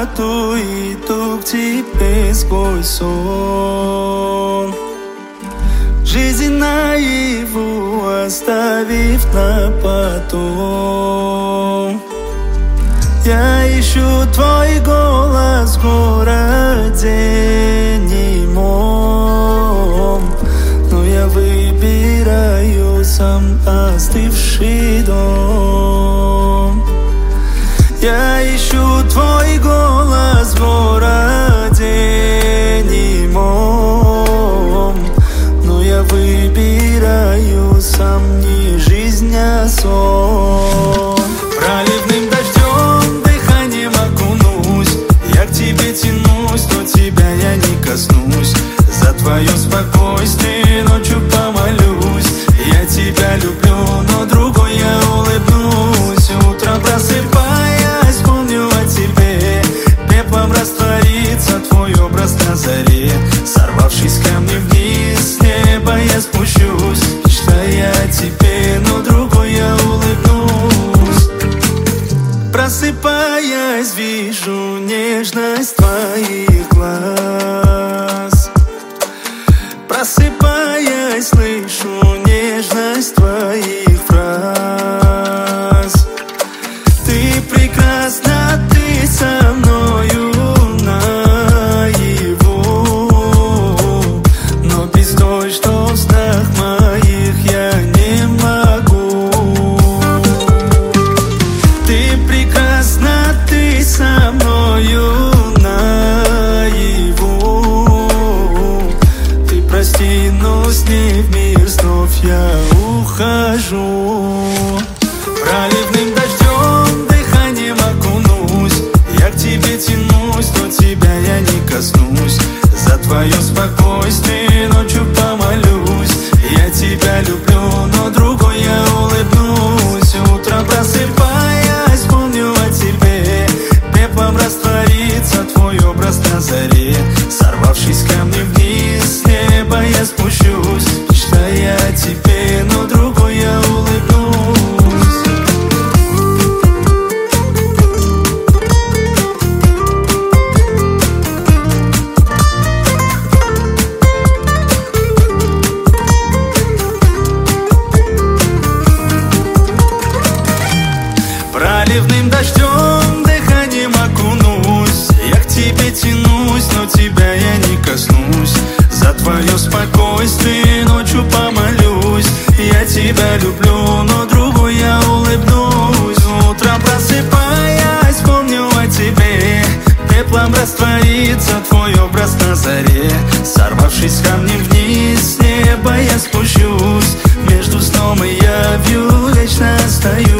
темноту, иду к тебе сквозь сон. Жизнь наяву оставив на потом. Я ищу твой голос в городе немом, но я выбираю сам остывший дом. Я ищу твой голос в городе немом, но я выбираю сам не жизнь, а сон. Проливным дождем дыханием окунусь, я к тебе тянусь, но тебя я не коснусь. За твое спокойствие ночью помолюсь. Я тебя люблю, но другой я улыбнусь. Утром просыпаясь, помню о тебе. Пеплом растворится твой образ на заре. Сорвавшись ко мне вниз, с неба я спущусь. Мечтая о тебе, но другой я улыбнусь. Просыпаясь, вижу нежность твоих глаз. Просыпаясь, слышу нежность твоих фраз. Ты прекрасна, ты со мною наяву, но без той, что в снах моих, я не могу. Ты прекрасна, ты со мною наяву. Ты прости, но с ней в мир снов я ухожу. Проливным дождем дыханием окунусь, я к тебе тянусь, но тебя я не коснусь. За твое спокойствие ночью помолюсь. Я тебя люблю, но другой я улыбнусь. Утром просыпаясь, помню о тебе. Пеплом растворится твой образ на заре. Сорвавшись ко мне вниз, с неба я спущусь. Мечтая о тебе, но другой я улыбнусь. Проливным дождем дыханием окунусь, я к тебе тянусь, но тебя я не коснусь. За твое спокойствие ночью помолюсь. Я тебя люблю, но другой я улыбнусь. Утром просыпаясь, помню о тебе. Пеплом растворится твой образ на заре. Сорвавшись ко мне вниз, с неба я спущусь. Между сном и явью вечно остаюсь.